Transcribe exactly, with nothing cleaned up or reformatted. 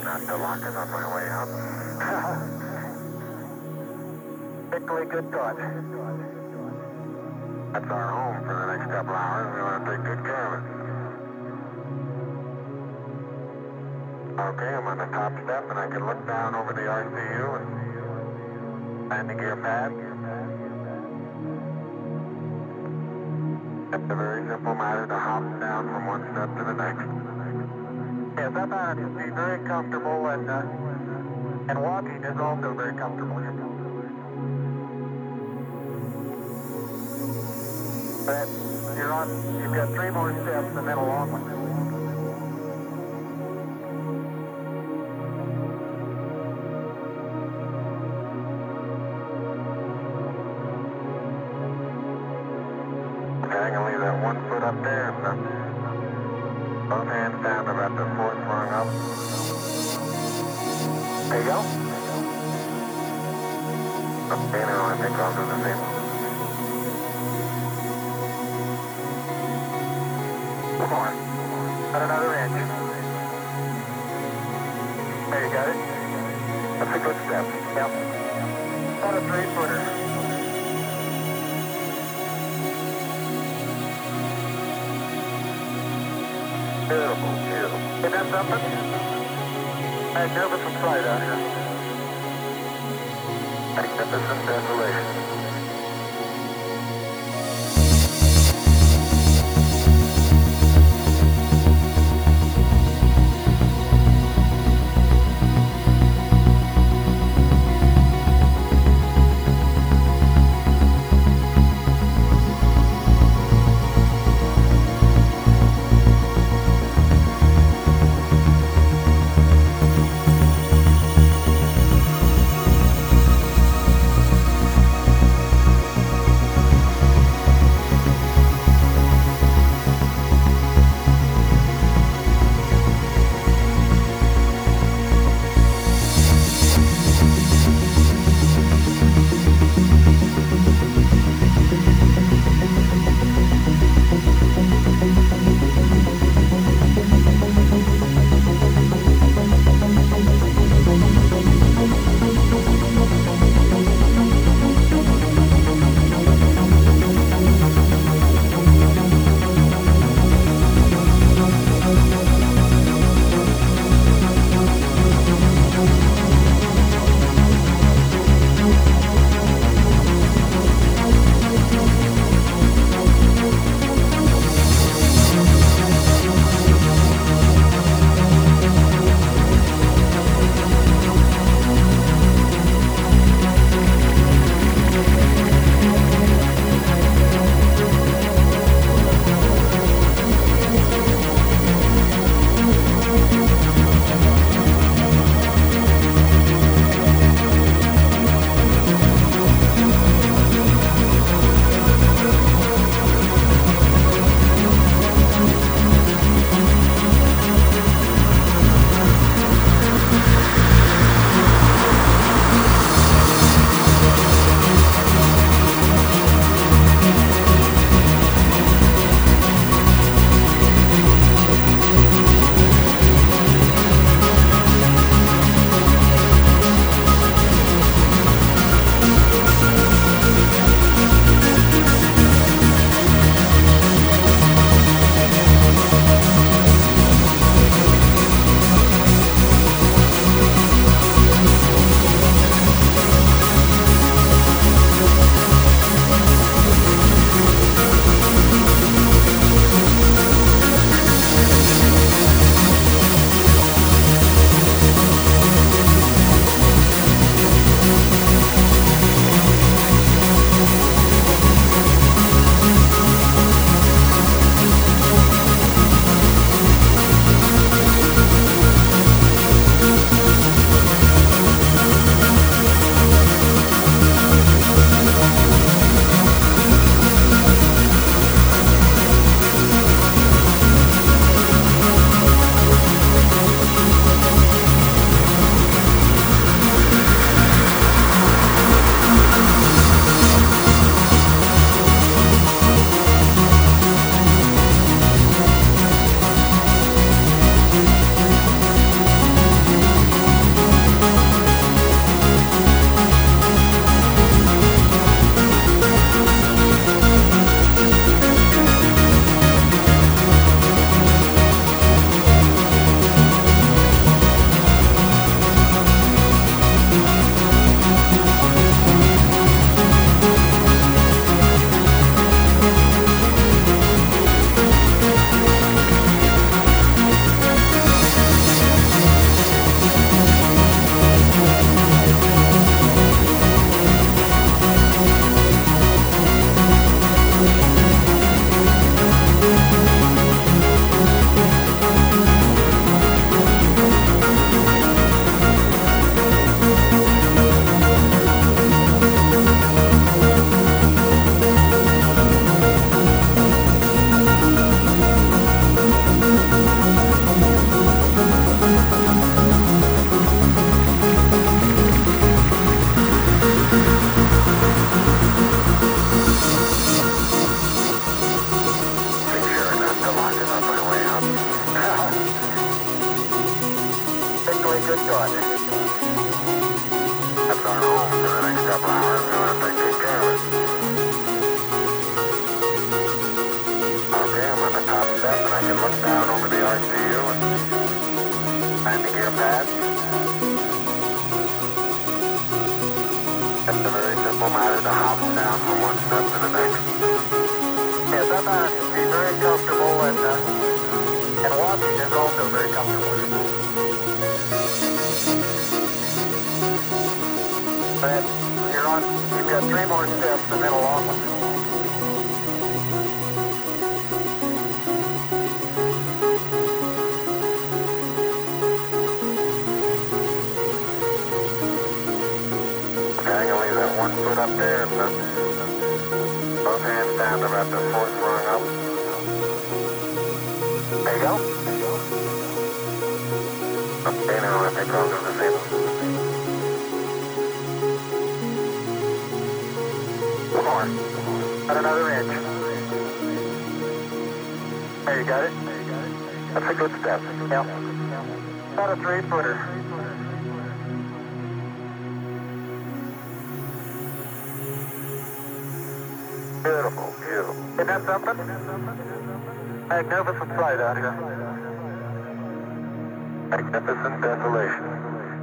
not to lock us on my way up. Particularly good thought. That's our home for the next couple hours. We want to take good care of it. Okay, I'm on the top step and I can look down over the R C U and landing gear pad. It's a very simple matter to hop down from one step to the next. Yes, I found it to be very comfortable, and uh, and walking is also very comfortable here. But you're on, you've got three more steps and then a long one. Okay, I'm gonna leave that one foot up there and uh, both hands down about the fourth rung up. There you go. Okay, now I think I'll do the same. One more. About another inch. There you got it. That's a good step. Yep. About a three footer. Beautiful, beautiful. Isn't that something? Magnificent sight out here. Magnificent desolation. good thought. That's our home for the next couple hours. We want to take good care of it. Okay, I'm on the top step and I can look down over the R C U and find the gear pad. It's a very simple matter to hop down from one step to the next. Yes, I found it to be very comfortable and, uh, and walking is also very comfortable. But you're on, you've got three more steps and then a long one. Okay, I'm gonna leave that one foot up there and uh, both hands down to about the fourth rung up. There you go. Okay, now I think I'll do the same. One more. About another inch. There, you got it? That's a good step. Yeah. About a three footer. Beautiful, beautiful. Isn't that something? Magnificent sight out here. Magnificent desolation.